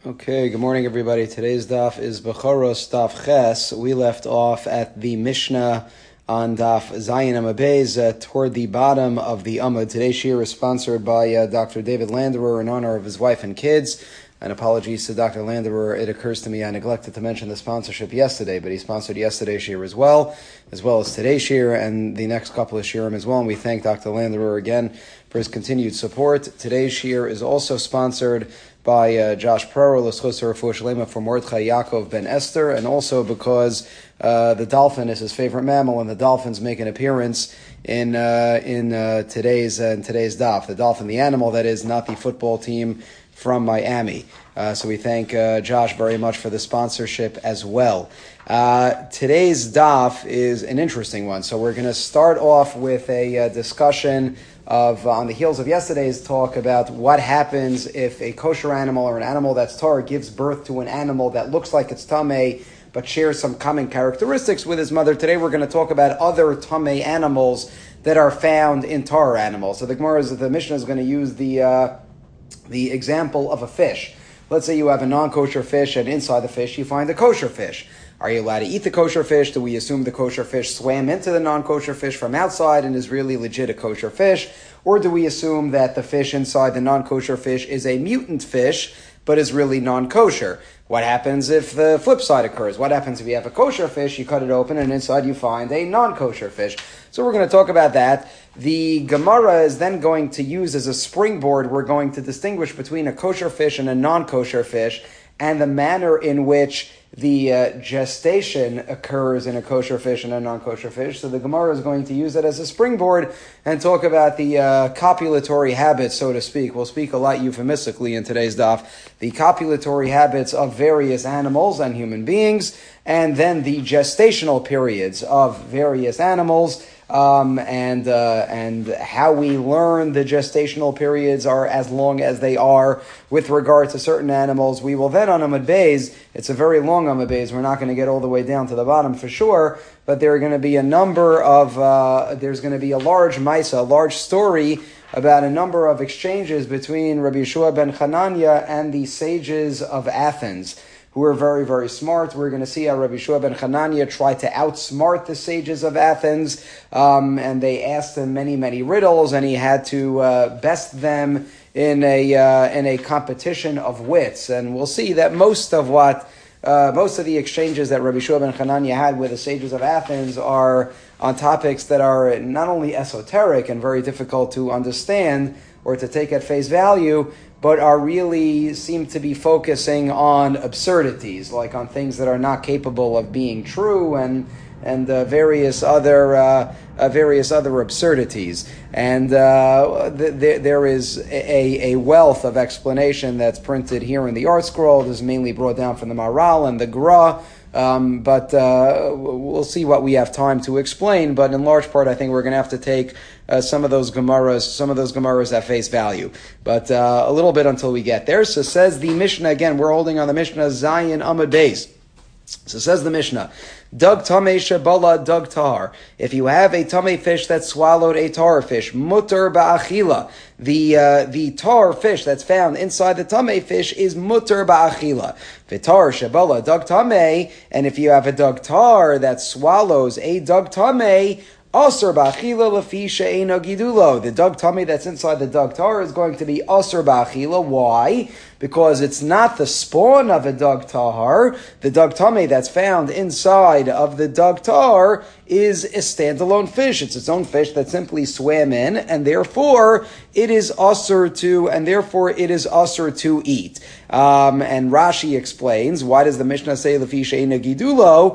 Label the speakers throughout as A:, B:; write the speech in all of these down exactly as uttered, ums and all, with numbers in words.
A: Okay, good morning, everybody. Today's daf is Bechoros daf Ches. We left off at the Mishnah on daf Zayin Amud Beis uh, toward the bottom of the Amud. Today's shir is sponsored by uh, Doctor David Landerer in honor of his wife and kids. And apologies to Doctor Landerer. It occurs to me I neglected to mention the sponsorship yesterday, but he sponsored yesterday's shir as well, as well as today's shir and the next couple of shirim as well. And we thank Doctor Landerer again for his continued support. Today's shir is also sponsored by uh, Josh Prero, L'schos Refuah Shlema for Mordechai Yaakov ben Esther, and also because uh, the dolphin is his favorite mammal, and the dolphins make an appearance in uh, in uh, today's uh, in today's daf. The dolphin, the animal that is, not the football team from Miami. Uh, so we thank uh, Josh very much for the sponsorship as well. Uh, today's daf is an interesting one. So we're going to start off with a uh, discussion of, uh, on the heels of yesterday's talk, about what happens if a kosher animal or an animal that's tar gives birth to an animal that looks like it's tamei but shares some common characteristics with his mother. Today we're going to talk about other tamei animals that are found in tar animals. So the Gemara, is, the Mishnah is going to use the uh, the example of a fish. Let's say you have a non-kosher fish, and inside the fish you find a kosher fish. Are you allowed to eat the kosher fish? Do we assume the kosher fish swam into the non-kosher fish from outside and is really legit a kosher fish? Or do we assume that the fish inside the non-kosher fish is a mutant fish, but is really non-kosher? What happens if the flip side occurs? What happens if you have a kosher fish, you cut it open, and inside you find a non-kosher fish? So we're going to talk about that. The Gemara is then going to use as a springboard, we're going to distinguish between a kosher fish and a non-kosher fish, and the manner in which the uh, gestation occurs in a kosher fish and a non-kosher fish. So the Gemara is going to use it as a springboard and talk about the uh, copulatory habits, so to speak. We'll speak a lot euphemistically in today's daf. The copulatory habits of various animals and human beings, and then the gestational periods of various animals. Um, and uh, and how we learn the gestational periods are as long as they are with regard to certain animals. We will then on Amud Beis, it's a very long Amud Beis, we're not going to get all the way down to the bottom for sure, but there are going to be a number of, uh, there's going to be a large maisa, a large story about a number of exchanges between Rabbi Yeshua ben Chananya and the sages of Athens, who are very, very smart. We're going to see how Rabbi Yeshua ben Chananya tried to outsmart the sages of Athens, um, and they asked him many, many riddles, and he had to uh, best them in a uh, in a competition of wits. And we'll see that most of what uh, most of the exchanges that Rabbi Yeshua ben Chananya had with the sages of Athens are on topics that are not only esoteric and very difficult to understand or to take at face value, but are really seem to be focusing on absurdities, like on things that are not capable of being true, and and uh, various other uh, uh, various other absurdities. And uh, th- th- there is a, a wealth of explanation that's printed here in the Art Scroll. This is mainly brought down from the Maharal and the Gra. Um, but uh, we'll see what we have time to explain. But in large part, I think we're going to have to take uh, some of those Gemaras, some of those Gemaras at face value. But uh, a little bit until we get there. So says the Mishnah again. We're holding on the Mishnah Zayin Amud Beis. So says the Mishnah, Dug tamei shebala dug tar. If you have a tamei fish that swallowed a tar fish, mutter ba'achila. The uh, the tar fish that's found inside the tamei fish is mutter ba'achila. Vitar shebala dug tamei. And if you have a dug tar that swallows a dug tamei, Asur ba'achila lefi she'eino gidulo. The dug tummy that's inside the dug tar is going to be asur ba'achila. Why? Because it's not the spawn of a dug tar. The dug tummy that's found inside of the dug tar is a standalone fish. It's its own fish that simply swam in, and therefore it is asur to, and therefore it is asur to eat. Um, and Rashi explains, why does the Mishnah say lefi she'eino gidulo?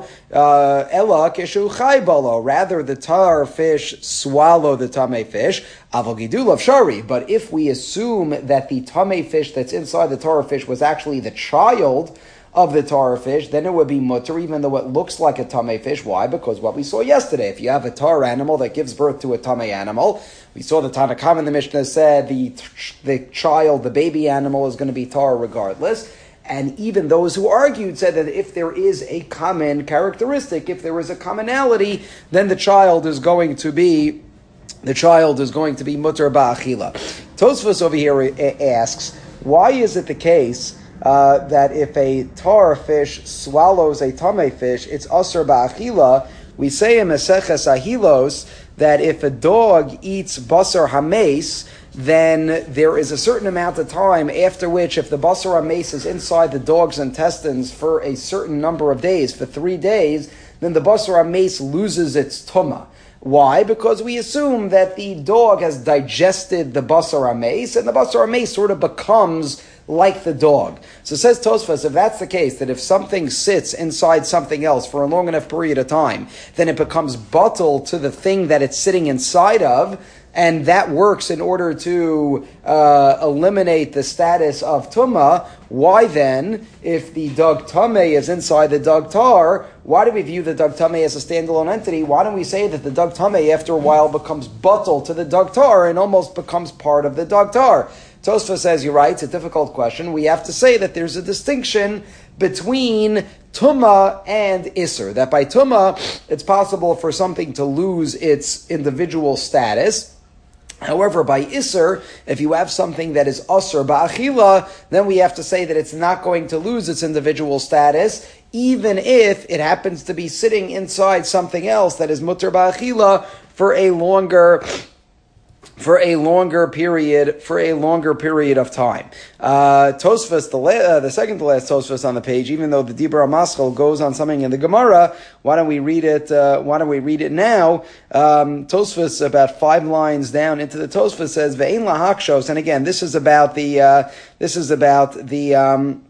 A: Ela keshu chai balo. Rather, the tar fish swallow the tamei fish. Aval gidulav shari. But if we assume that the tamei fish that's inside the tar fish was actually the child of the tar fish, then it would be mutter, even though it looks like a tamei fish. Why? Because what we saw yesterday, if you have a tar animal that gives birth to a tamei animal, we saw the Tanna Kama in the Mishnah said the the child, the baby animal, is going to be tar regardless. And even those who argued said that if there is a common characteristic, if there is a commonality, then the child is going to be the child is going to be mutter ba'achila. Tosfos over here asks, why is it the case uh, that if a tar fish swallows a tamei fish, it's asur ba'achila. We say in Maseches Ahilos that if a dog eats basar hames, then there is a certain amount of time after which, if the basar hames is inside the dog's intestines for a certain number of days, for three days, then the basar hames loses its tumah. Why? Because we assume that the dog has digested the basar hames, and the basar hames sort of becomes like the dog. So it says Tosfos, if that's the case, that if something sits inside something else for a long enough period of time, then it becomes bottle to the thing that it's sitting inside of, and that works in order to uh, eliminate the status of tumah. Why then, if the dog tameh is inside the dog tar, why do we view the dog tameh as a standalone entity? Why don't we say that the dog tameh after a while becomes bottle to the dog tar and almost becomes part of the dog tar? Tosfos says, you're right, it's a difficult question. We have to say that there's a distinction between tumah and isser. That by tumah, it's possible for something to lose its individual status. However, by isser, if you have something that is asur ba'achila, then we have to say that it's not going to lose its individual status, even if it happens to be sitting inside something else that is mutar ba'achila for a longer for a longer period, for a longer period of time. Uh, Tosfos, the, la- uh, the second to last Tosfos on the page, even though the Dibur HaMaschal goes on something in the Gemara, why don't we read it, uh, why don't we read it now? Um, Tosfos, about five lines down into the Tosfos, says, Ve'ein lahakshos, and again, this is about the, uh, this is about the, um,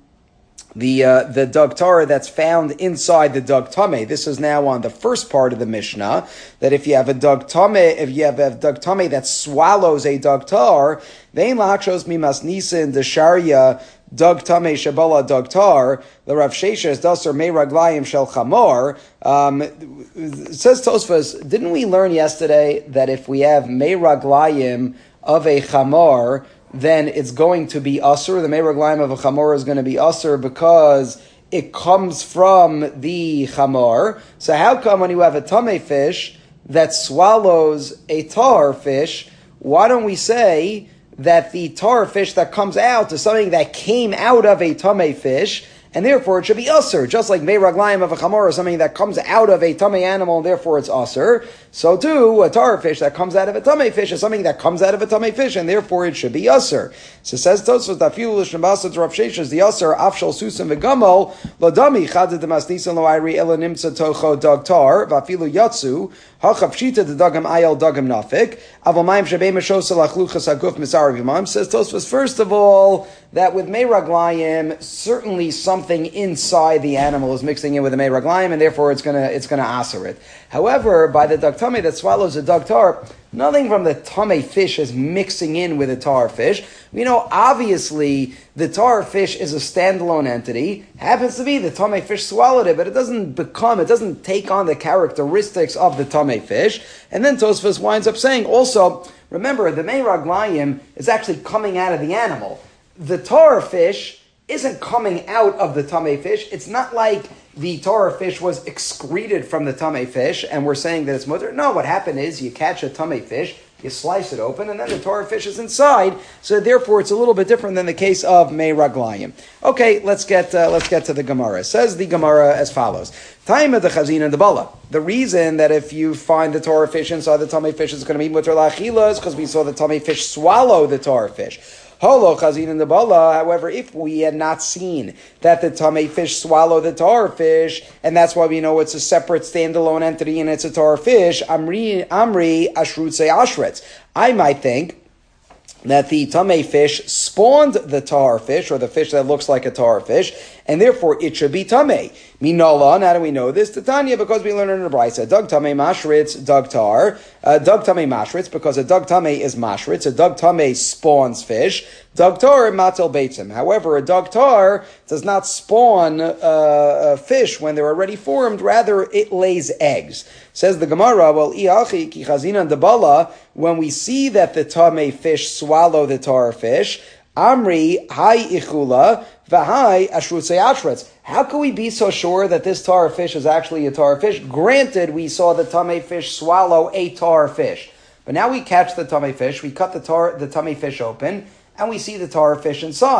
A: the uh, the dug tar that's found inside the dug tameh. This is now on the first part of the Mishnah, that if you have a dug tameh, if you have a dug tameh that swallows a dug tar, vein lachshos mimas nisin desharia dug tameh shabala dug tar, the Rav Sheshes daser mei raglayim shel chamor. Um, it says Tosfos, didn't we learn yesterday that if we have mei raglayim of a chamor, then it's going to be asur. The meiraglaim of a chamor is going to be asur because it comes from the chamor. So how come when you have a tameh fish that swallows a tar fish, why don't we say that the tar fish that comes out is something that came out of a tameh fish, and therefore it should be asur, just like meiraglaim of a chamor is something that comes out of a tameh animal, and therefore it's asur. So too, a tar fish that comes out of a tameh fish is something that comes out of a tameh fish, and therefore it should be asur. So it says Tosfos, dafilu l'shnabasa to Rav Sheshes, the asur afshal susim v'gamol lodami chaded demasnisan lo ayri ela nimtza tocho dog tar vafilu yatsu hachapshita the dagam ayel dagam nafik avamayim shebei meshos lachluchas aguf misarav yimam. Says Tosfos, first of all, that with meiraglayim, certainly something inside the animal is mixing in with the meiraglayim, and therefore it's gonna it's gonna asur it. However, by the dog tameh that swallows a dog tar, nothing from the tameh fish is mixing in with a tar fish. We know obviously the tar fish is a standalone entity. Happens to be the tameh fish swallowed it, but it doesn't become, it doesn't take on the characteristics of the tameh fish. And then Tosfos winds up saying also, remember, the meiraglayim is actually coming out of the animal. The tar fish isn't coming out of the tameh fish. It's not like the tar fish was excreted from the tameh fish, and we're saying that it's mutter. No, what happened is you catch a tameh fish, you slice it open, and then the tar fish is inside. So therefore, it's a little bit different than the case of mei raglayim. Okay, let's get uh, let's get to the Gemara. It says the Gemara as follows: Time of the chazin and the bala. The reason that if you find the tar fish inside the tameh fish is going to be mutter lachila is because we saw the tameh fish swallow the tar fish. Holo chazin and the bala. However, if we had not seen that the tameh fish swallow the tar fish, and that's why we know it's a separate standalone entity and it's a tar fish, Amri Amri Ashrutze Ashretz. I might think that the tameh fish spawned the tar fish, or the fish that looks like a tar fish, and therefore it should be tameh. Minola, how do we know this? Titania, because we learned in the Brisa, Dug tameh mashritz, dug tar, uh, dug tameh mashritz, because a dug tameh is mashritz, a dug tameh spawns fish, dug tar matel beitzim. However, a dug tar does not spawn uh, uh, fish when they're already formed, rather it lays eggs. Says the Gemara, well, iachi ki chazinan debala, when we see that the tameh fish swallow the tar fish, Amri hai ichula v'hai ashrutze ashretz. How can we be so sure that this tar fish is actually a tar fish? Granted, we saw the tameh fish swallow a tar fish, but now we catch the tameh fish, we cut the tar the tameh fish open, and we see the tar fish inside.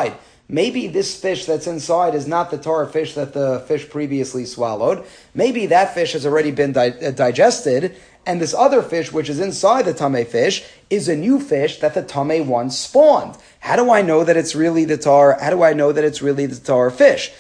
A: maybe this fish that's inside is not the tar fish that the fish previously swallowed. Maybe that fish has already been di- digested, and this other fish, which is inside the tamei fish, is a new fish that the tamei one spawned. How do I know that it's really the tar? How do I know that it's really the tar fish?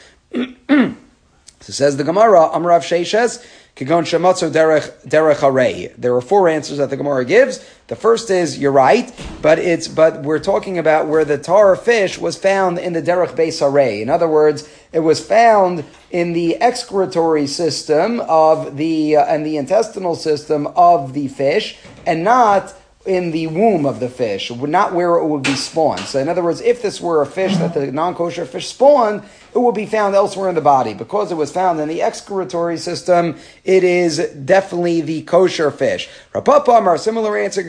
A: So says the Gemara, Amrav Sheishes, Kigon Shematzo Derech Derech Harei. There are four answers that the Gemara gives. The first is, you're right, but it's but we're talking about where the tar fish was found in the Derech Beis Harei. In other words, it was found in the excretory system of the uh, and the intestinal system of the fish, and not in the womb of the fish, not where it would be spawned. So in other words, if this were a fish that the non-kosher fish spawned, it would be found elsewhere in the body. Because it was found in the excretory system, it is definitely the kosher fish. Rapapa Amar, similar answer,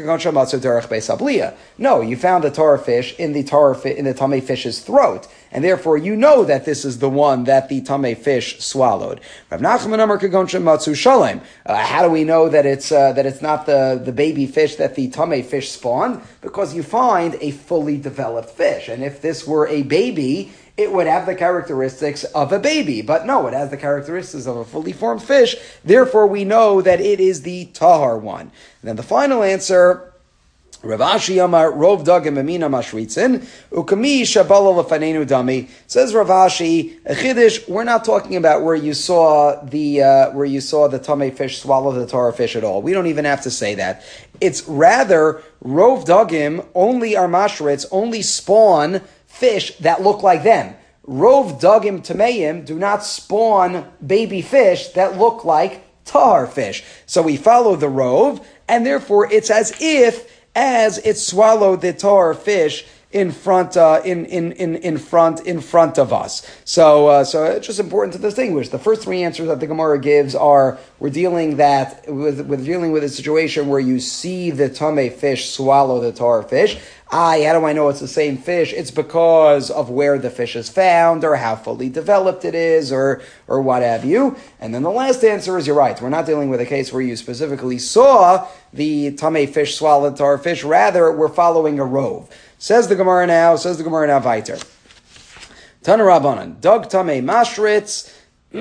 A: no, you found a tar fish in the tar fi- in the tamei fish's throat, and therefore you know that this is the one that the tamei fish swallowed. Rav Nachman Amar Kagon Shematzu Shalem. Uh, how do we know that it's uh, that it's not the, the baby fish that the tamei fish spawned? Because you find a fully developed fish, and if this were a baby, it would have the characteristics of a baby. But no, it has the characteristics of a fully formed fish. Therefore, we know that it is the tahar one. And then the final answer, Rav Ashi Amar Rov Dagim Amina Mashritzin Ukami Shabala Lefanenu Dami. Says Rav Ashi, a chiddush. We're not talking about where you saw the uh, where you saw the tamei fish swallow the tar fish at all. We don't even have to say that. It's rather Rov Dagim only are mashritz, only spawn fish that look like them. Rov Dagim Tameim do not spawn baby fish that look like tar fish. So we follow the Rov, and therefore it's as if as it swallowed the tar fish in front, uh, in, in, in, in front, in front of us. So, uh, so it's just important to distinguish. The first three answers that the Gemara gives are, we're dealing that, with, we're dealing with a situation where you see the tamei fish swallow the tar fish. I, how do I know it's the same fish? It's because of where the fish is found, or how fully developed it is, or or what have you. And then the last answer is, you're right. We're not dealing with a case where you specifically saw the tamei fish swallow the tar fish. Rather, we're following a rove. Says the Gemara now, says the Gemara now weiter. Tana Rabbanan, Dog tamei mashritz.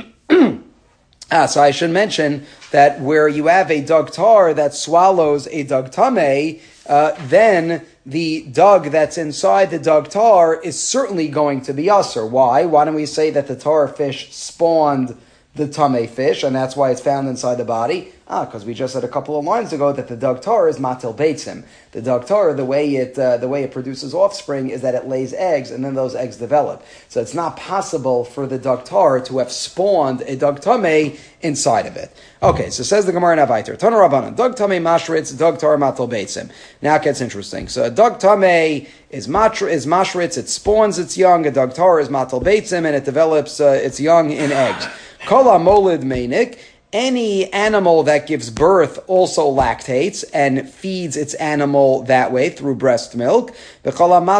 A: Ah, so I should mention that where you have a dog tar that swallows a dog tamei, uh, then the dog that's inside the dog tar is certainly going to be usser. Why? Why don't we say that the tar fish spawned the tamei fish, and that's why it's found inside the body? Ah, because we just said a couple of lines ago that the dog tar is matil beitzim. The dog tar, the way it uh, the way it produces offspring is that it lays eggs, and then those eggs develop. So it's not possible for the dog tar to have spawned a dog tamei inside of it. Okay, so says the Gemara Navaiter, Tana Rabbanan, dog tamei mashritz, dog tar matil beitzim. Now it gets interesting. So a dog tamei is matr is mashritz, it spawns its young. A dog tar is matil beitzim, and it develops uh, its young in eggs. Kala molid meinik. Any animal that gives birth also lactates and feeds its animal that way through breast milk. And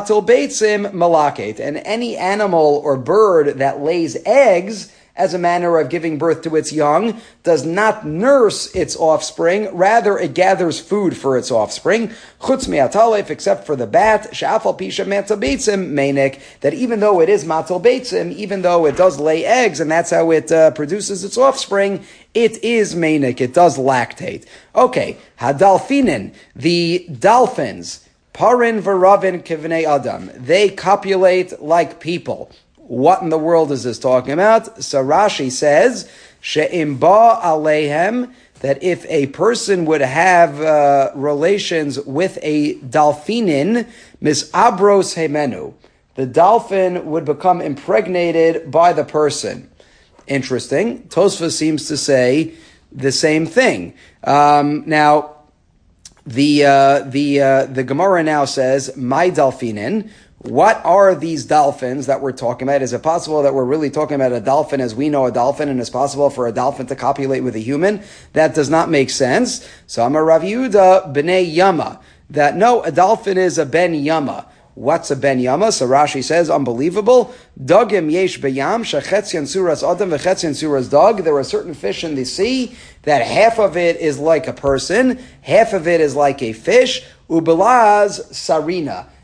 A: any animal or bird that lays eggs as a manner of giving birth to its young does not nurse its offspring, rather it gathers food for its offspring. Chutz me'atalef, except for the bat, she'afal pisha matal beitzim meinik, that even though it is matal beitzim, even though it does lay eggs and that's how it uh, produces its offspring, it is meinik, it does lactate. Okay, hadalfinin, the dolphins, parin v'ravin kivnei adam, they copulate like people. What in the world is this talking about? So Rashi says, she'im ba aleihem, that if a person would have uh, relations with a dolphinin, misabros hemenu, the dolphin would become impregnated by the person. Interesting. Tosfos seems to say the same thing. Um, now, the uh, the uh, the Gemara now says, my dolphinin. What are these dolphins that we're talking about? Is it possible that we're really talking about a dolphin as we know a dolphin, and it's possible for a dolphin to copulate with a human? That does not make sense. So I'm a Rav Yehuda b'nei Yama. That no, a dolphin is a ben Yama. What's a ben Yama? So Rashi says, unbelievable. Dogim yesh b'yam shechetzion suras adam v'chetzion suras dog. There are certain fish in the sea that half of it is like a person, half of it is like a fish. Ubelaz sarina.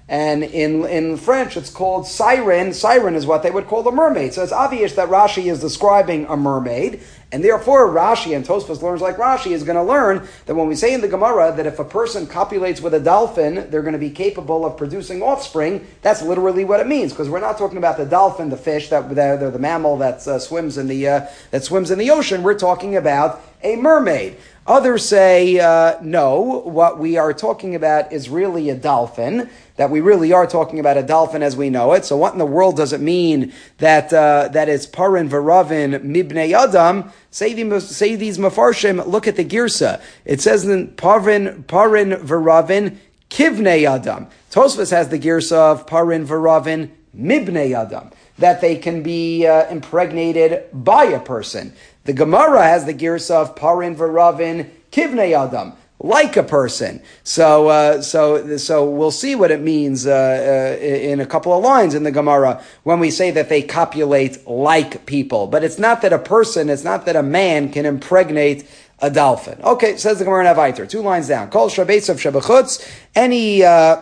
A: And in, in French, it's called siren. Siren is what they would call a mermaid. So it's obvious that Rashi is describing a mermaid. And therefore, Rashi, and Tosfos learns like Rashi, is going to learn that when we say in the Gemara that if a person copulates with a dolphin, they're going to be capable of producing offspring, that's literally what it means. Because we're not talking about the dolphin, the fish, that the, the mammal that uh, swims in the uh, that swims in the ocean. We're talking about a mermaid. Others say, uh, no, what we are talking about is really a dolphin, that we really are talking about a dolphin as we know it. So what in the world does it mean that uh, that it's parin v'ravin mibnei adam? Say, the, say these mafarshim, look at the girsa. It says in parin, parin v'ravin kivnei adam. Tosfos has the girsa of parin v'ravin mibnei adam, that they can be uh, impregnated by a person. The Gemara has the girsa of parin v'ravin kivnei adam, like a person. So, uh, so, so we'll see what it means uh, uh, in a couple of lines in the Gemara when we say that they copulate like people. But it's not that a person, it's not that a man can impregnate a dolphin. Okay, says the Gemara in Avaiter, two lines down. Kol shabetz of shabachutz, any uh,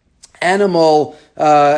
A: animal. Uh,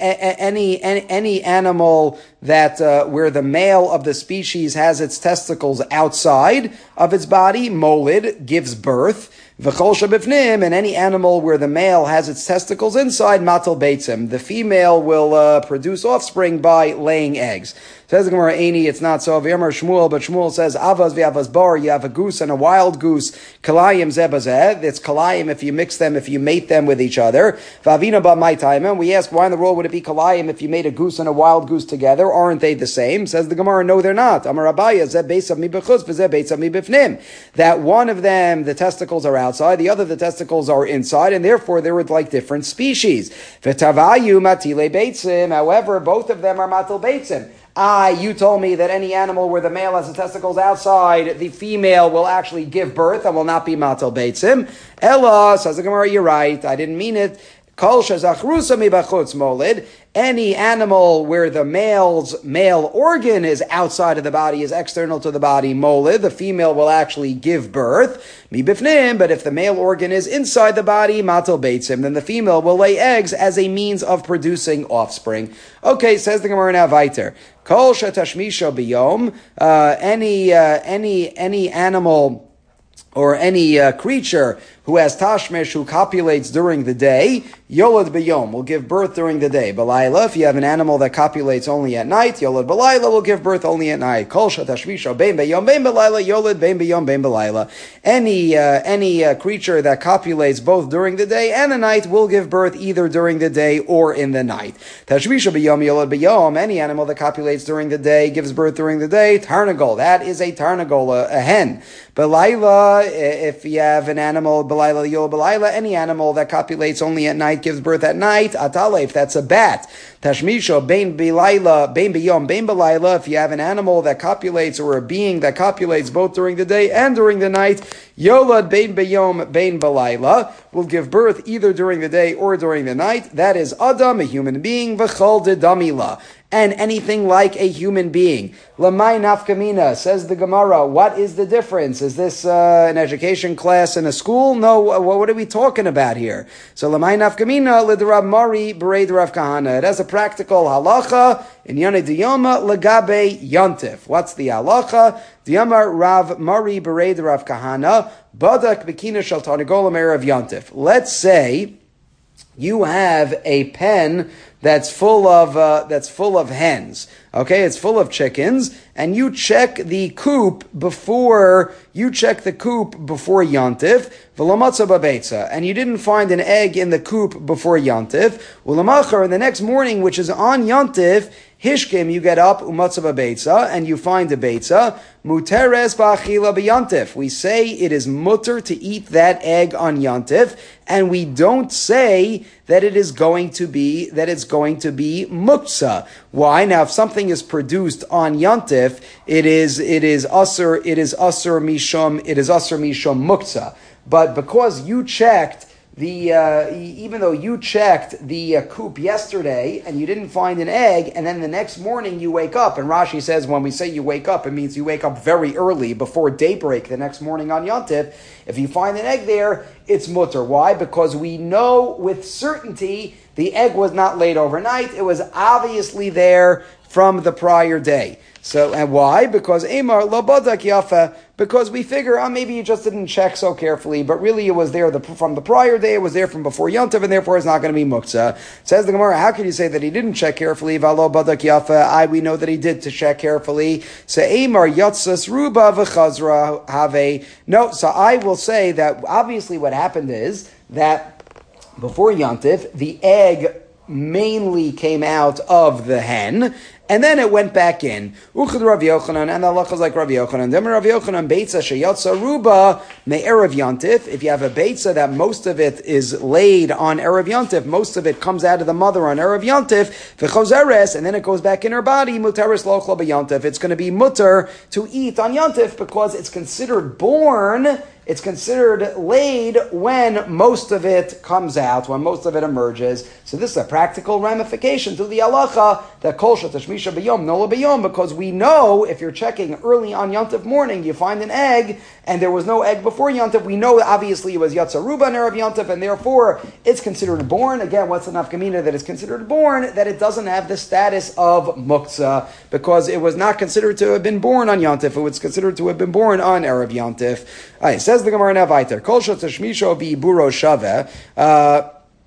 A: any, any, any animal that, uh, where the male of the species has its testicles outside of its body, molid, gives birth. V'chol shabifnim, and any animal where the male has its testicles inside, matal beitzim. The female will, uh, produce offspring by laying eggs. Says the Gemara, Eini, it's not so. V'yamar Shmuel, but Shmuel says, avaz v'avaz bar, you have a goose and a wild goose, kalayim zebazeh. It's kalayim if you mix them, if you mate them with each other. V'avina ba my time, and we ask, why in the world would it be kalayim if you made a goose and a wild goose together? Aren't they the same? Says the Gemara, no, they're not. Amar Abaya, zeh beisav mi bechutz, v'zeh beisav mi bifnim. That one of them, the testicles are outside, the other, the testicles are inside, and therefore they were like different species. V'tavayu matile beitzim. However, both of them are matil beitzim. Ah, you told me that any animal where the male has the testicles outside, the female will actually give birth and will not be matil beitzim. Ella, says the Gemara, you're right. I didn't mean it. Kol shazachrusa mi bachutz molid. Any animal where the male's male organ is outside of the body, is external to the body, molid, the female will actually give birth. Mi bifnim, but if the male organ is inside the body, matal beitzim, then the female will lay eggs as a means of producing offspring. Okay, says the Gemara now weiter. Kol shetashmisha biyom. Uh, any uh, any any animal or any uh, creature who has tashmish, who copulates during the day, yolad b'yom, will give birth during the day. Balayla, if you have an animal that copulates only at night, yolad balayla will give birth only at night. Kol shatashmisha bein b'yom bein balayla, yolad bein b'yom bein balayla. Any, uh, any uh, creature that copulates both during the day and the night will give birth either during the day or in the night. Tashmisha b'yom, yolad b'yom, any animal that copulates during the day, gives birth during the day, tarnagol, that is a tarnagol, a, a hen. Balayla, if you have an animal, Balayla, Yol Balayla, any animal that copulates only at night, gives birth at night, Atale, if that's a bat. Tashmisho, Bain Bilayla, Bain Biyom, Bain Balayla, if you have an animal that copulates or a being that copulates both during the day and during the night, Yolad, Bain Biyom, Bain Balayla, will give birth either during the day or during the night. That is Adam, a human being, V'chol de Damila, and anything like a human being. Lamai nafkamina, says the Gemara, what is the difference? Is this uh, an education class in a school? No, what are we talking about here? So Lamai nafkamina, l'drab mari b'rei d'rav kahana. It has a practical halacha in Yonei Diyoma legabe yontif. What's the halacha? Diyama rav mari b'rei d'rav kahana, badak b'kina shel tarnagolam erev yontif. Let's say you have a pen that's full of uh, that's full of hens. Okay, it's full of chickens, and you check the coop before you check the coop before Yontif. V'lamatza babetza, and you didn't find an egg in the coop before Yontif. Ulamachar, and the next morning, which is on Yontif, Hishkim, you get up, umatzav beitza, and you find a beitza, muteres ba'achila b'yantif. We say it is mutter to eat that egg on yantif, and we don't say that it is going to be, that it's going to be muksa. Why? Now, if something is produced on yantif, it is, it is usur, it is usur mishum, it is usur mishum muksa. But because you checked The uh, even though you checked the uh, coop yesterday and you didn't find an egg, and then the next morning you wake up, and Rashi says when we say you wake up, it means you wake up very early before daybreak the next morning on Yontif. If you find an egg there, it's mutter. Why? Because we know with certainty The egg was not laid overnight. It was obviously there from the prior day. So, and why? Because Amar lo badak yafa, because we figure, oh, maybe you just didn't check so carefully, but really it was there the, from the prior day, it was there from before Yontif, and therefore it's not going to be muktzah. Says the Gemara, how can you say that he didn't check carefully? Valo badak yafa, I, we know that he did to check carefully. So Amar yatsas ruba v'chazra have. No, so I will say that obviously what happened is that before Yontif, the egg mainly came out of the hen, and then it went back in. Uchad Rav Yochanan, and the halacha is like Rav Yochanan. Dem Rav Yochanan beitza sheyatsa ruba me'erev yantif. If you have a beitza that most of it is laid on erev yantif, most of it comes out of the mother on erev yantif, v'chozeres, and then it goes back in her body. Muteris lochla beyantif. It's going to be mutter to eat on yantif because it's considered born. It's considered laid when most of it comes out, when most of it emerges. So this is a practical ramification to the halacha that kol shetashmisha b'yom nola b'yom, because we know if you're checking early on Yontif morning, you find an egg, and there was no egg before Yontif, we know obviously it was Yatzaruba and Erev Yontif, and therefore it's considered born. Again, what's the nafkamina that it's considered born? That it doesn't have the status of muktzah, because it was not considered to have been born on Yontif. It was considered to have been born on Erev Yontif. All right, says the Gemara now weiter. Kol shetashmisho v'iburo shaveh. Uh,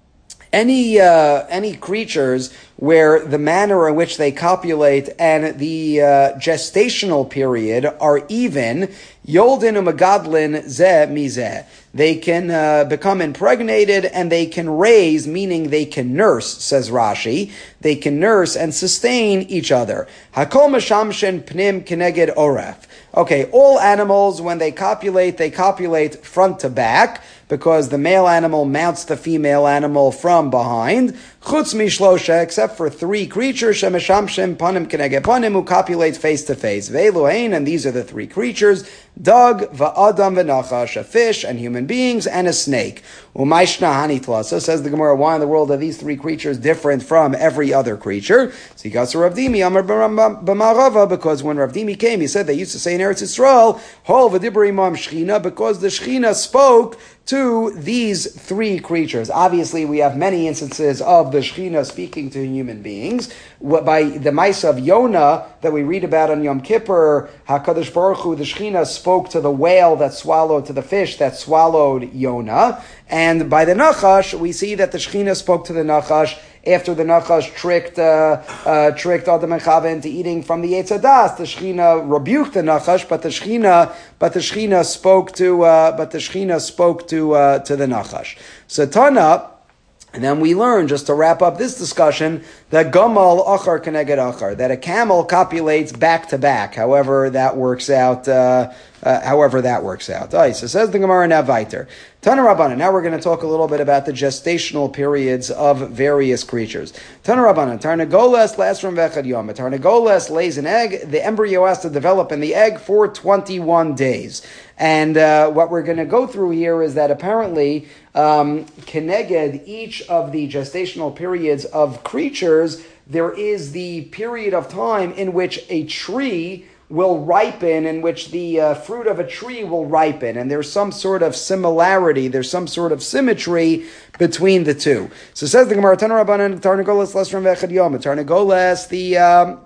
A: Any uh, any creatures where the manner in which they copulate and the uh, gestational period are even, yoldin u'megadlin zeh mizeh. They can uh, become impregnated and they can raise, meaning they can nurse, says Rashi. They can nurse and sustain each other. Hakol mashamshen pnim keneged oref. Okay, all animals, when they copulate, they copulate front to back, because the male animal mounts the female animal from behind. Chutz mishlosha, except for three creatures, shemeshamshem panim keneged panim, who copulate face to face. Ve'eluhain, and these are the three creatures: dog, va'adam, v'nachash, a fish, and human beings, and a snake. Umayshna hanitlasa, says the Gemara, why in the world are these three creatures different from every other creature? So he got to Rav Dimi, Amar b'marava, because when Rav Dimi came, he said they used to say in Eretz Yisrael, hol v'dibri imam shchina, because the shchina spoke to these three creatures. Obviously, we have many instances of the Shechina speaking to human beings. By the mice of Yonah that we read about on Yom Kippur, HaKadosh Baruch Hu, the Shechina spoke to the whale that swallowed, to the fish that swallowed Yonah. And by the Nachash, we see that the Shechina spoke to the Nachash after the Nachash tricked uh, uh, tricked Adam and Chava into eating from the Eitz Hadas. The Shechina rebuked the Nachash, but the Shechina but the Shechina spoke to uh, but the Shechina spoke to uh, to the Nachash. So Tana. And then we learn, just to wrap up this discussion, that gamal achar keneged achar, that a camel copulates back to back. However that works out. Uh, uh, however that works out. All right, so says the Gemara now weiter. Tana Rabbanan. Now we're going to talk a little bit about the gestational periods of various creatures. Tana Rabbanan. Tarnagoles lasts from vechad yom. Tarnagoles lays an egg. The embryo has to develop in the egg for twenty-one days. And uh, what we're going to go through here is that apparently, um, keneged each of the gestational periods of creatures, there is the period of time in which a tree will ripen, in which the uh, fruit of a tree will ripen, and there's some sort of similarity, there's some sort of symmetry between the two. So says the Gemara, Tana Rabbanan, Tarnagoles les from vechad yom. Tarnagoles, the um,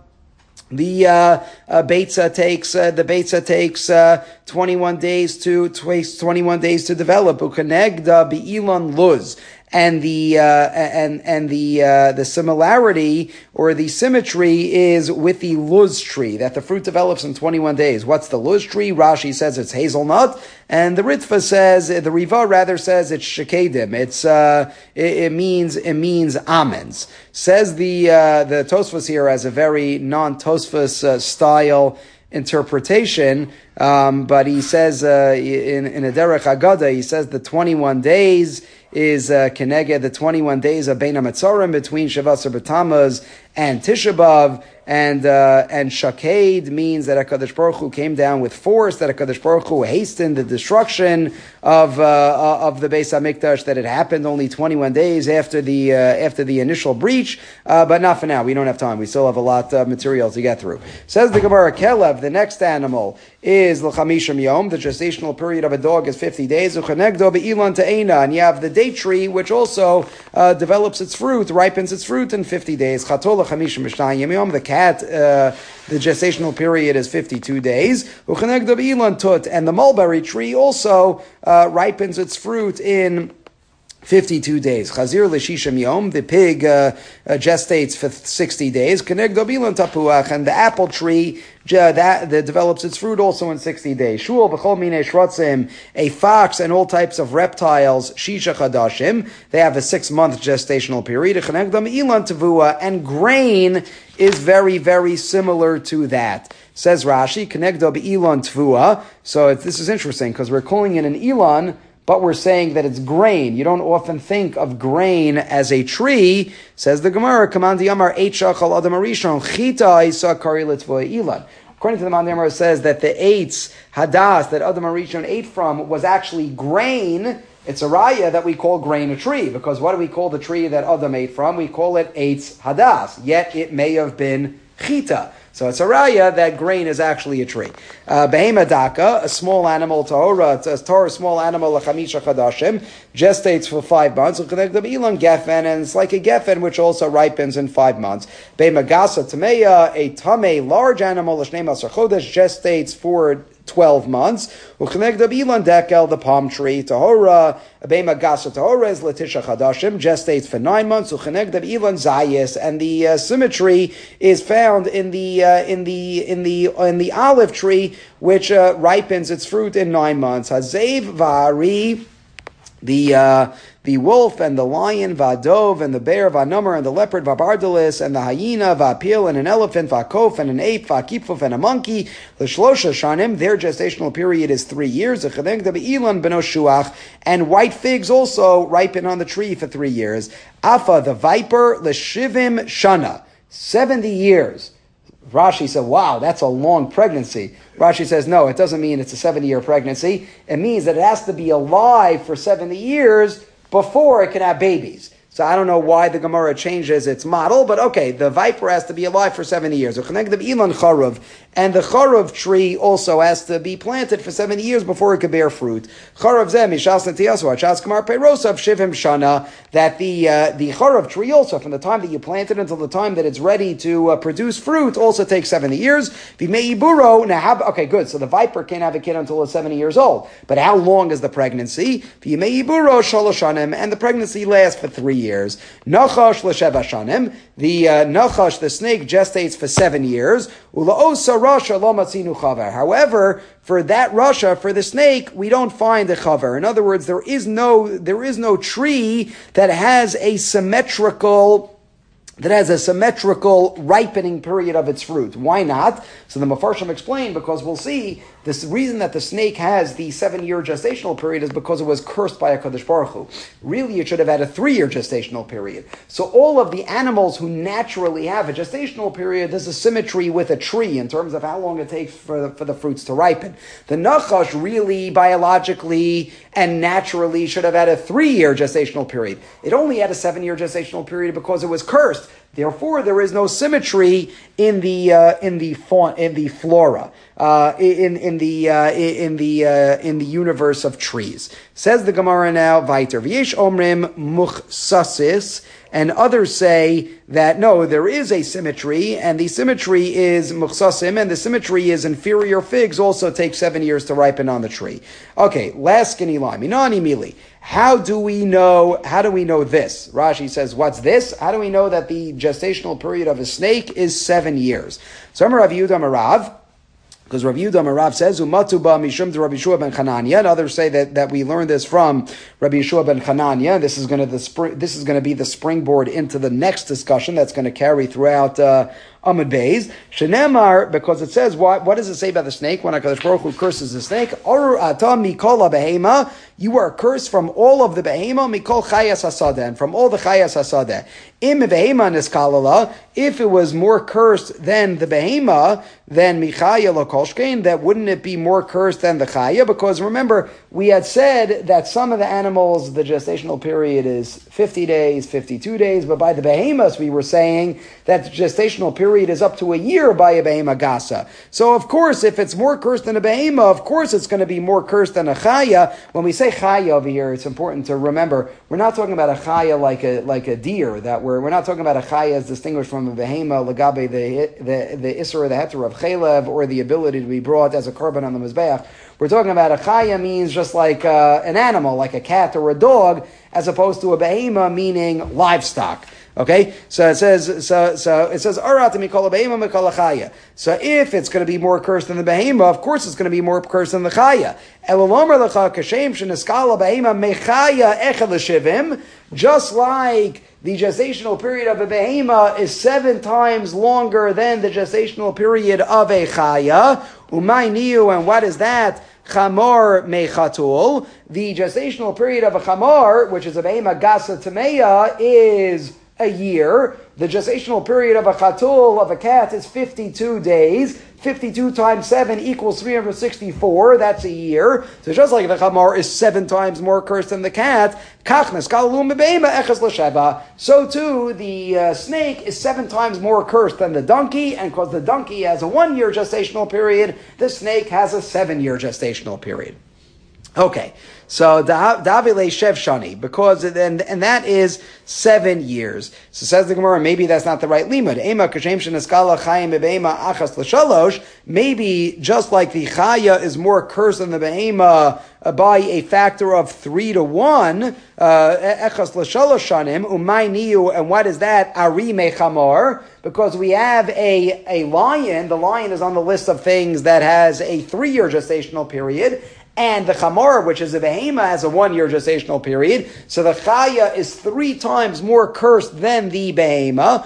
A: the uh, uh, beitza takes uh, the beitza takes uh, twenty-one days to twenty-one days to develop. Ukenegda be'ilan luz. And the uh, and and the uh, the similarity or the symmetry is with the luz tree, that the fruit develops in twenty-one days. What's the luz tree? Rashi says it's hazelnut, and the Ritva says the Riva rather says it's shekedim. It's uh, it, it means it means almonds. Says the uh, the Tosfos here as a very non-Tosfos uh, style interpretation, um, but he says uh, in in a Derech Agada, he says the twenty-one days is uh, keneged the twenty-one days of Bein HaMetzorim, between Shavasar B'Tammuz and Tisha B'Av, and uh, and Shaked means that HaKadosh Baruch Hu came down with force, that HaKadosh Baruch Hu hastened the destruction of uh, of the Beis HaMikdash, that it happened only twenty-one days after the uh, after the initial breach, uh, but not for now. We don't have time. We still have a lot of material to get through. Says the Gemara, Kelev, the next animal, is l'chamishim yom. The gestational period of a dog is fifty days. Uchenegdo be'ilan te'ena, and you have the date tree, which also uh, develops its fruit, ripens its fruit in fifty days. Chato l'chamishim b'shnayim yom. The cat, uh, the gestational period is fifty-two days. Uchenegdo be'ilan tut, and the mulberry tree also uh, ripens its fruit in fifty-two days. Chazir l'shishim yom, the pig uh, uh, gestates for sixty days. Kenegdo bilan tapuach, and the apple tree uh, that, that develops its fruit also in sixty days. Shul v'chol minei shrotzim, a fox and all types of reptiles, shisha chadashim, they have a six-month gestational period. Kenegdo ilan tavua, and grain is very, very similar to that. Says Rashi, Kenegdo ilan tvua. So it, this is interesting because we're calling it an ilan, but we're saying that it's grain. You don't often think of grain as a tree. Says the Gemara, Kamandi Amar Eichachal Adam Arishon Chita Isa Kari Litzvoy Ilan. According to the Mandi Amar, it says that the eitz hadas that Adam Arishon ate from was actually grain. It's a raya that we call grain a tree, because what do we call the tree that Adam ate from? We call it eitz hadas. Yet it may have been chita. So it's a raya that grain is actually a tree. Behema daka, a small animal, tahora, a tahora, small animal, l'chamisha chadashim, gestates for five months. Ilan gefen, and it's like a gefen which also ripens in five months. Behema gasa tameya, a tame, large animal, l'shnei masar chodesh, gestates for twelve months. Uchnegdab ilan dekel, the palm tree, tahora, Abema gasa tahora is latisha chadashim, gestates for nine months. Uchnegdab ilan zayis, and the uh, symmetry is found in the uh, in the in the in the olive tree, which uh, ripens its fruit in nine months. Hazev vari, the uh, the wolf and the lion, vadov and the bear, vanummer and the leopard, vabardalis and the hyena, vapil and an elephant, vakof and an ape, vakipuf and a monkey, the shlosha shanim, their gestational period is three years. And white figs also ripen on the tree for three years. Afa, the viper, l'shivim shana, seventy years. Rashi said, wow, that's a long pregnancy. Rashi says, no, it doesn't mean it's a seventy-year pregnancy. It means that it has to be alive for seventy years before it can have babies. So I don't know why the Gemara changes its model, but okay, the viper has to be alive for seventy years. And the charuv tree also has to be planted for seventy years before it could bear fruit. That the uh, the charuv tree also, from the time that you plant it until the time that it's ready to uh, produce fruit, also takes seventy years. Now, how, okay, good. So the viper can't have a kid until it's seventy years old. But how long is the pregnancy? And the pregnancy lasts for three years. Nachash l'sheva shanim. The uh, nachash, the snake, gestates for seven years. However, for that rasha, for the snake, we don't find a chaver. In other words, there is no there is no tree that has a symmetrical that has a symmetrical ripening period of its fruit. Why not? So the Mefarshim explain, because we'll see, this reason that the snake has the seven-year gestational period is because it was cursed by HaKadosh Baruch Hu. Really, it should have had a three-year gestational period. So all of the animals who naturally have a gestational period, there's a symmetry with a tree in terms of how long it takes for the, for the fruits to ripen. The Nachash really, biologically and naturally, should have had a three-year gestational period. It only had a seven-year gestational period because it was cursed. Therefore, there is no symmetry in the uh, in the fauna, in the flora, uh, in in the uh, in the uh, in the universe of trees. Says the Gemara now, Vayter v'yesh omrim muchsasis, and others say that no, there is a symmetry, and the symmetry is muchsasim, and the symmetry is inferior figs also take seven years to ripen on the tree. Okay, last skinny line. Minani mili. How do we know, how do we know this? Rashi says, what's this? How do we know that the gestational period of a snake is seven years? So I'm Rav Yehuda Marav, because Rav Yehuda Marav says, Umatuba mishum to Rabbi Yeshua ben Chananya, and others say that, that we learned this from Rabbi Yeshua ben Chananya. This is going to the spring, this is going to be the springboard into the next discussion that's going to carry throughout uh, Amud Beis. Shenemar, because it says, what, what does it say about the snake when HaKadosh Baruch Hu curses the snake? Arur ata mikola behema you are cursed from all of the behema, mikol chayas hasadeh, and from all the chayas hasadeh. Im behema niskalala, if it was more cursed than the behema, then michaya lokolshkein, that wouldn't it be more cursed than the chaya? Because remember, we had said that some of the animals, the gestational period is fifty days, fifty-two days, but by the behemoths, we were saying that the gestational period is up to a year by a behema gasa. So of course, if it's more cursed than a behema, of course it's going to be more cursed than a chaya. When we say chaya over here, it's important to remember, we're not talking about a chaya like a like a deer, that we're, we're not talking about a chaya as distinguished from a behema, legabe, the, the, the isser or the heter of chalev, or the ability to be brought as a korban on the mizbeach. We're talking about a chaya means just like uh, an animal, like a cat or a dog, as opposed to a behema meaning livestock. Okay, so it says, so so it says, arat mikol behema mikol chaya. So if it's going to be more cursed than the behema, of course it's going to be more cursed than the chaya. Elolomer lecha kashem sheniskala behema mechaya echad l'shivim, just like the gestational period of a behema is seven times longer than the gestational period of a chaya. Umay niu, and what is that? Chamor mechatul. The gestational period of a chamor, which is a behema gasa tameya, is a year. The gestational period of a chatul, of a cat, is fifty-two days. fifty-two times seven equals three hundred sixty-four. That's a year. So just like the chamor is seven times more cursed than the cat, so too the uh, snake is seven times more cursed than the donkey, and because the donkey has a one-year gestational period, the snake has a seven-year gestational period. Okay, so Davile Shev Shani, because then and that is seven years. So says the Gemara, maybe that's not the right limud. Ema kashem shenaskala chayim bebeima achas l'shalosh. Maybe just like the chaya is more cursed than the beheima uh, by a factor of three to one, echas l'shalosh shanim umay niu, and what is that? Ari mechamor. Because we have a a lion. The lion is on the list of things that has a three-year gestational period. And the chamor, which is a behema, has a one-year gestational period. So the chaya is three times more cursed than the behema.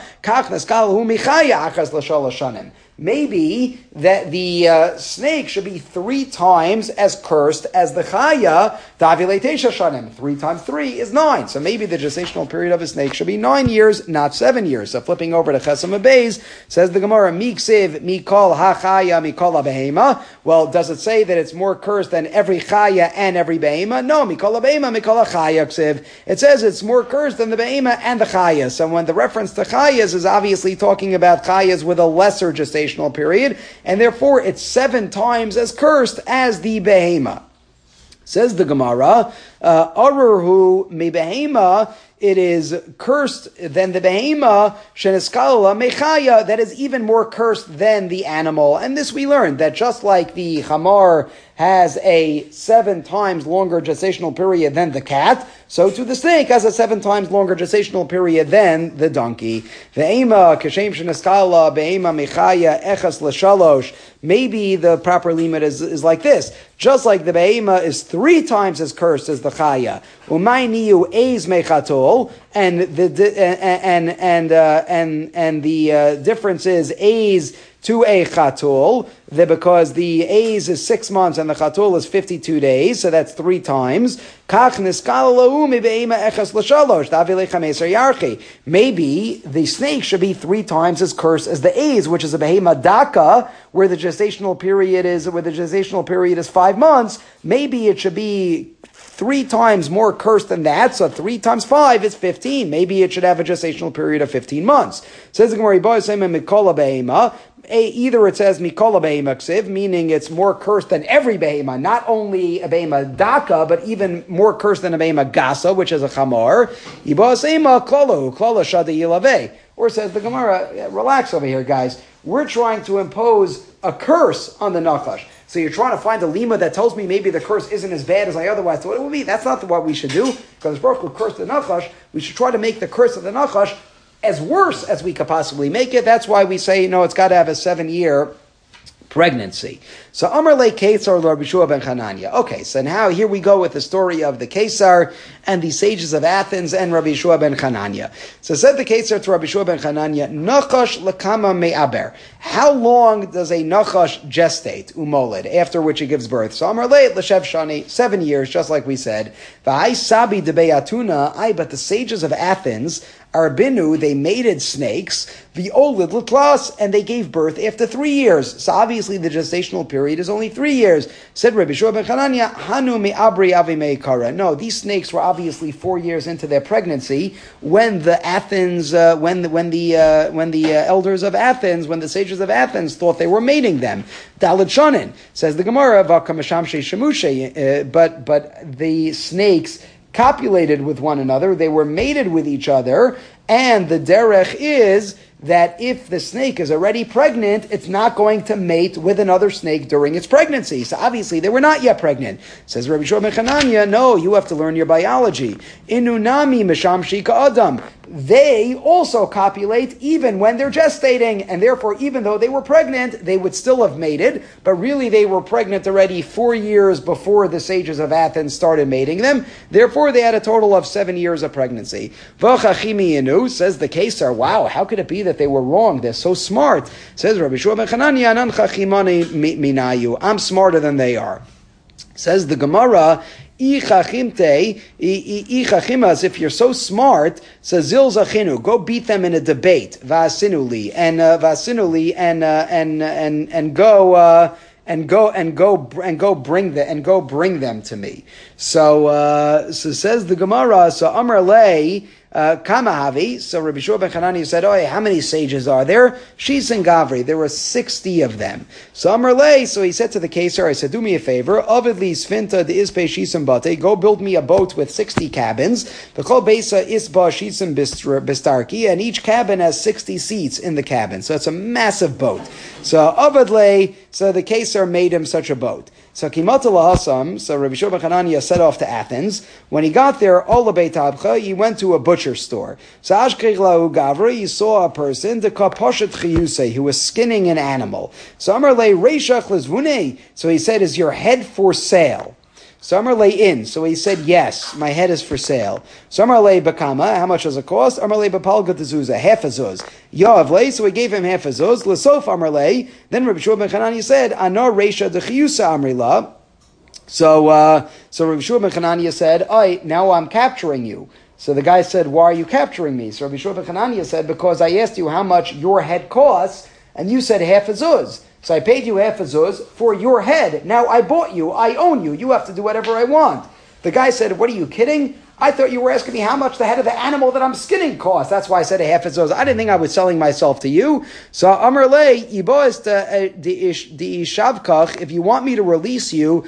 A: Maybe that the uh, snake should be three times as cursed as the chaya. Three times three is nine. So maybe the gestational period of a snake should be nine years, not seven years. So flipping over to Chesam Abayz, says the Gemara, Miksiv mikol hachaya mikol behema. Well, does it say that it's more cursed than every chaya and every behema? No, mikol behema mikol chaya ksiv. It says it's more cursed than the behema and the chayas. So when the reference to chayas is obviously talking about chayas with a lesser gestational period, and therefore it's seven times as cursed as the behema. Says the Gemara, Arurhu mi behema, it is cursed than the behema, sheniskala mechaya, that is even more cursed than the animal. And this we learned, that just like the chamar has a seven times longer gestational period than the cat, so too the snake has a seven times longer gestational period than the donkey. Ve'ema kashem sheniskala be'ema mechaya echas l'shalosh. Maybe the proper limit is, is like this. Just like the behema is three times as cursed as the chaya. Umay niu eiz mechatul, and the and and uh, and and the uh, difference is eiz to a chatul, because the A's is six months and the chatul is fifty-two days, so that's three times. Maybe the snake should be three times as cursed as the A's, which is a behema daka, where the gestational period is where the gestational period is five months. Maybe it should be three times more cursed than that, so three times five is fifteen. Maybe it should have a gestational period of fifteen months. Says the Gemara, either it says Mikola behema ksiv, meaning it's more cursed than every behema, not only a behema daka, but even more cursed than a behema gasa, which is a chamor. Or says the Gemara, relax over here, guys. We're trying to impose a curse on the nachash. So you're trying to find a lima that tells me maybe the curse isn't as bad as I otherwise thought it would be. That's not what we should do. Because Baruch Hu cursed the nachash, we should try to make the curse of the nachash as worse as we could possibly make it. That's why we say, you know, it's got to have a seven-year pregnancy. So Amar le Kesar lo Rabbi Shua ben Chananya. Okay, so now here we go with the story of the Kesar and the sages of Athens and Rabbi Shua ben Chananya. So said the Kesar to Rabbi Shua ben Chananya, Nachash lekama me'aber. How long does a Nachash gestate, umoled, after which it gives birth? So Amar le l'shev shani, seven years, just like we said. V'ai sabi debei atuna, I, but the sages of Athens, Arbinu, they mated snakes, the olid l'tlas, and they gave birth after three years. So obviously the gestational period is only three years. Said Rabbi Shua ben Chananya, Hanu me'abri avi me'ikara. No, these snakes were obviously four years into their pregnancy when the Athens, uh, when the, when the, uh, when the uh, elders of Athens, when the sages of Athens thought they were mating them. Dalet shanin, says the Gemara, v'kamashamshe shemushe, uh, but, but the snakes copulated with one another, they were mated with each other, and the derech is that if the snake is already pregnant, it's not going to mate with another snake during its pregnancy. So obviously they were not yet pregnant. Says Rabbi Shua ben Chananya, no, you have to learn your biology. Inunami misham shika adam. They also copulate even when they're gestating, and therefore even though they were pregnant, they would still have mated, but really they were pregnant already four years before the sages of Athens started mating them. Therefore they had a total of seven years of pregnancy. V'chachimi inu, says the Kesar, wow, how could it be that they were wrong? They're so smart. Says Rabbi Shua ben Chananya, anan chachimani minayu. I'm smarter than they are. Says the Gemara, Ichachimte, ichachimas, if you're so smart, says zil zachinu, go beat them in a debate, vasinuli, and uh, vasinuli, and uh, and and and go uh, and go and go and go bring the and go bring them to me. So uh, so says the Gemara. So Amar lei. Uh, Kamahavi, so Rabbi Shua ben Chananya said, oh, how many sages are there? Shis and Gavri, there were sixty of them. So Amar lei, so he said to the Kesar, I said, do me a favor, Avidli Sfinta de Ispe Shisam Bate, go build me a boat with sixty cabins, V'chol Beisa Isba Shisam Bistarki, and each cabin has sixty seats in the cabin. So it's a massive boat. So Avidli, so the Kesar made him such a boat. So Kimata Lahasam, so Rabbi Shua ben Chananya set off to Athens. When he got there, Ola Beit Tabcha, he went to a butcher store. So Ashkech Lahu Gavra, he saw a person, the Kaposhet Chiyusei, who was skinning an animal. So Amar Le Reishach Lezvunei, so he said, is your head for sale? So Amar Le in, so he said, yes, my head is for sale. So Amar Le Bakama, how much does it cost? Amar Le Bapalga Tezuzah, half a zuz. Yav Le, so he gave him half a zuz. Lesof Amar Le, then Rabbi Shua ben Chananya said, Anar Reisha de Chiyusa Amrila. So, uh, so Rabbi Shua ben Chananya said, I, now I'm capturing you. So the guy said, why are you capturing me? So Rabbi Shua ben Chananya said, because I asked you how much your head costs, and you said half a zuz. So I paid you half a zuz for your head. Now I bought you. I own you. You have to do whatever I want. The guy said, what are you kidding? I thought you were asking me how much the head of the animal that I'm skinning costs. That's why I said a half a zuz. I didn't think I was selling myself to you. So Amar Le, Yibois de Ishavkach, if you want me to release you,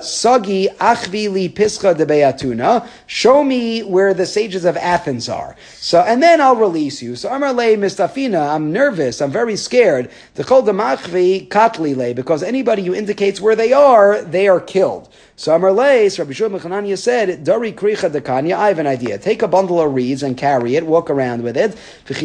A: Sagi Achvi li Pischa de Beatuna, show me where the sages of Athens are. So, and then I'll release you. So Amar Le Mistafina, I'm nervous, I'm very scared. The Chol de Machvi Katli Le, because anybody who indicates where they are, they are killed. So Amar Le, so Rabbi Shua ben Chananya said, Dari Kricha de Kanya, I have an idea. Take a bundle of reeds and carry it, walk around with it.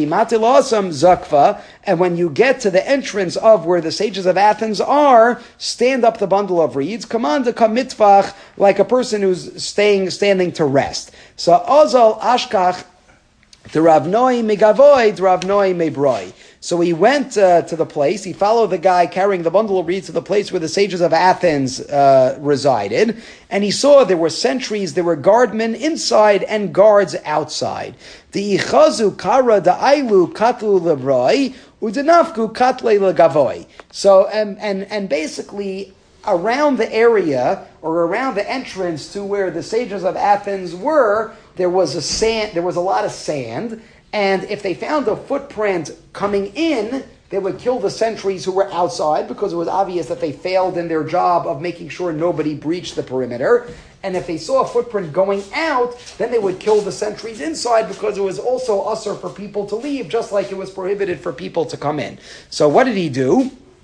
A: Zakfa, and when you get to the entrance of where the sages of Athens are, stand up the bundle of reeds. Command a kamitvach, like a person who's staying, standing to rest. So Ozal Ashkach, to Rav Noi Megavoy, to Rav Noi Mebroi. So he went uh, to the place, he followed the guy carrying the bundle of reeds to the place where the sages of Athens uh, resided, and he saw there were sentries, there were guardmen inside and guards outside. The ichazu kara da'ailu katlu lebroi, udenafku katle legavoy. So, and, and, and basically, around the area, or around the entrance to where the sages of Athens were, there was a sand, there was a lot of sand, and if they found a footprint coming in, they would kill the sentries who were outside because it was obvious that they failed in their job of making sure nobody breached the perimeter. And if they saw a footprint going out, then they would kill the sentries inside because it was also usher for people to leave, just like it was prohibited for people to come in. So what did he do?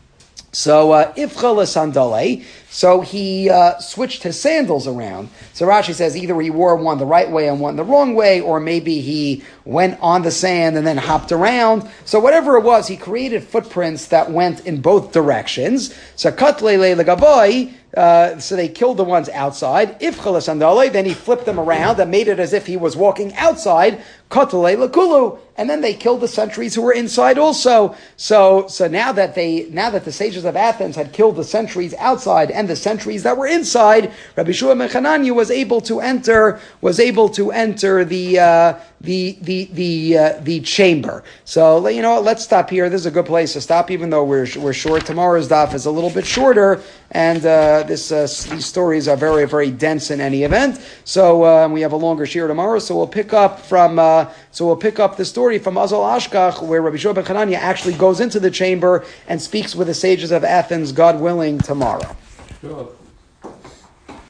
A: So uh, ifcha l'sandale. So he uh, switched his sandals around. So Rashi says either he wore one the right way and one the wrong way, or maybe he went on the sand and then hopped around. So whatever it was, he created footprints that went in both directions. So katlele legaboy. Uh, so they killed the ones outside. Ifcha l'sandale. Then he flipped them around and made it as if he was walking outside. Katlele lekulu. And then they killed the sentries who were inside also. So, so now that they, now that the sages of Athens had killed the sentries outside and the sentries that were inside, Rabbi Shua ben Chananya was able to enter, was able to enter the, uh, the, the, the, uh, the chamber. So, you know what, let's stop here. This is a good place to stop, even though we're, we're short. Tomorrow's daf is a little bit shorter, and, uh, this, uh, these stories are very, very dense in any event. So, uh, we have a longer shir tomorrow, so we'll pick up from, uh, so we'll pick up the story from Azal Ashkach, where Rabbi Shua ben Chananya actually goes into the chamber and speaks with the sages of Athens, God willing, tomorrow.
B: Sure.